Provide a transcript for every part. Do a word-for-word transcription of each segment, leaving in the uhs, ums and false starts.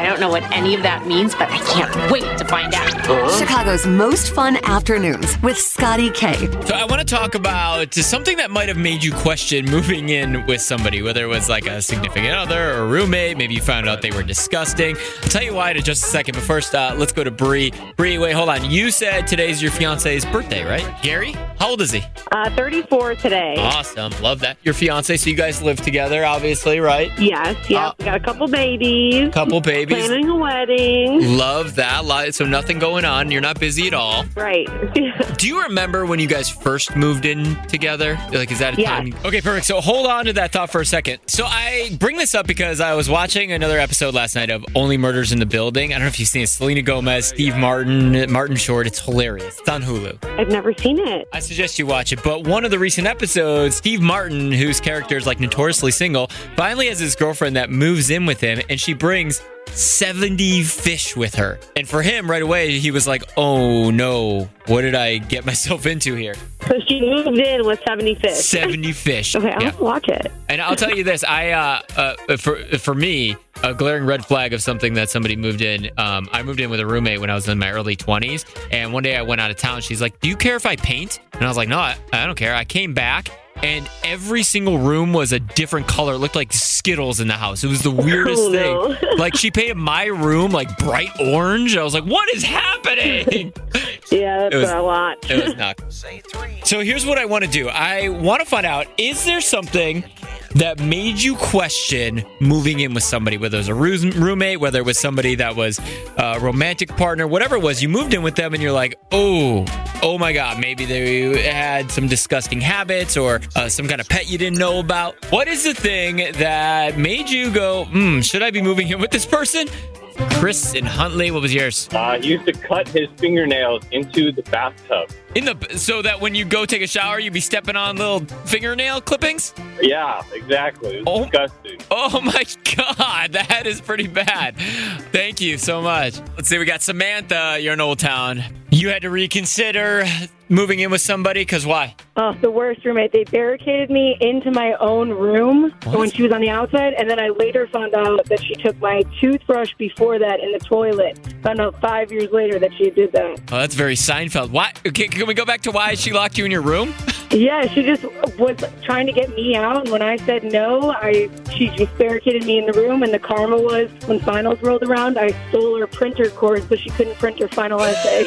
don't know what any of that means, but I can't wait to find out. Uh-huh. Chicago's most fun afternoons with Scotty K. So I want to talk about something that might have made you question moving in with somebody, whether it was like a significant other or a roommate. Maybe you found out they were disgusting. I'll tell you why in just a second. But first, uh, let's go to Bree. Bree, wait, hold on. You said today's your fiance's birthday, right? Gary, how old is he? Uh, thirty-four today. Awesome. Love that. Your fiance, so you guys live together, obviously, right? Yes, yeah. Uh, we got a couple babies. Couple babies. Planning a wedding. Love that. So nothing going on. You're not busy at all. Right. Do you remember when you guys first moved in together? Like, is that a yes. time? Okay, perfect. So hold on to that thought for a second. So I bring this up because I was watching another episode last night of Only Murders in the Building. I don't know if you've seen it. Selena Gomez, Steve Martin, Martin Short. It's hilarious. It's on Hulu. I've never seen it. I suggest you watch it. But one of the recent episodes, Steve Martin, whose character is like notoriously single, finally has his girlfriend that moves in with him, and she brings seventy fish with her. And for him, right away, he was like, oh no, what did I get myself into here? So she moved in with seventy fish. seventy fish. Okay, I'll yeah. watch it. And I'll tell you this, I uh, uh for for me, a glaring red flag of something that somebody moved in. Um, I moved in with a roommate when I was in my early twenties, and one day I went out of town. She's like, do you care if I paint? And I was like, no, I, I don't care. I came back, and every single room was a different color. It looked like Skittles in the house. It was the weirdest oh, no. thing. Like, she painted my room like bright orange. I was like, what is happening? Yeah, that's it was, a lot. It was not. So here's what I want to do. I want to find out, is there something that made you question moving in with somebody, whether it was a roommate, whether it was somebody that was a romantic partner, whatever it was, you moved in with them and you're like, oh, oh my God, maybe they had some disgusting habits or uh, some kind of pet you didn't know about. What is the thing that made you go, hmm, should I be moving in with this person? Chris and Huntley, what was yours? Uh, he used to cut his fingernails into the bathtub. In the so that when you go take a shower, you'd be stepping on little fingernail clippings? Yeah, exactly. It was oh, disgusting. Oh my God, that is pretty bad. Thank you so much. Let's see, we got Samantha. You're in Old Town. You had to reconsider moving in with somebody because why? Oh, the worst roommate. They barricaded me into my own room What? when she was on the outside, and then I later found out that she took my toothbrush before that in the toilet. Found out five years later that she did that. Oh, that's very Seinfeld. Why? Okay, can we go back to why she locked you in your room? Yeah, she just was trying to get me out, and when I said no, I she just barricaded me in the room, and the karma was, when finals rolled around, I stole her printer cord so she couldn't print her final essay.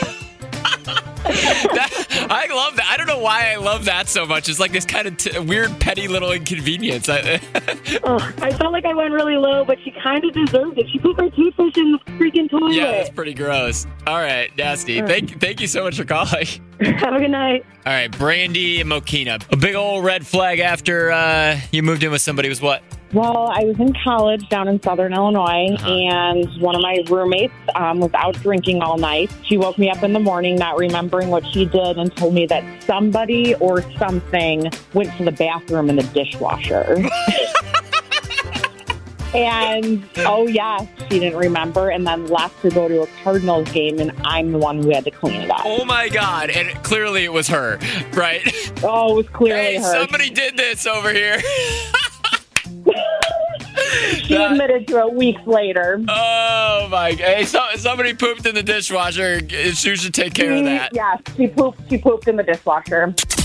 that, I love that. I don't know why I love that so much. It's like this kind of t- weird, petty little inconvenience. I, oh, I felt like I went really low, but she kind of deserved it. She put my toothbrush in the freaking toilet. Yeah, that's pretty gross. All right, nasty. All right. Thank, thank you so much for calling. Have a good night. All right, Brandy and Mokina. A big old red flag after uh, you moved in with somebody was what? Well, I was in college down in Southern Illinois, uh-huh. and one of my roommates um, was out drinking all night. She woke me up in the morning not remembering what she did and told me that somebody or something went to the bathroom in the dishwasher. And, oh, yes, she didn't remember, and then left to go to a Cardinals game, and I'm the one who had to clean it up. Oh, my God. And clearly it was her, right? Oh, it was clearly hey, her. Somebody did this over here. She that, admitted to it weeks later. Oh, my God. Hey, so, somebody pooped in the dishwasher. She should take care of that. Yes, she pooped, she pooped in the dishwasher.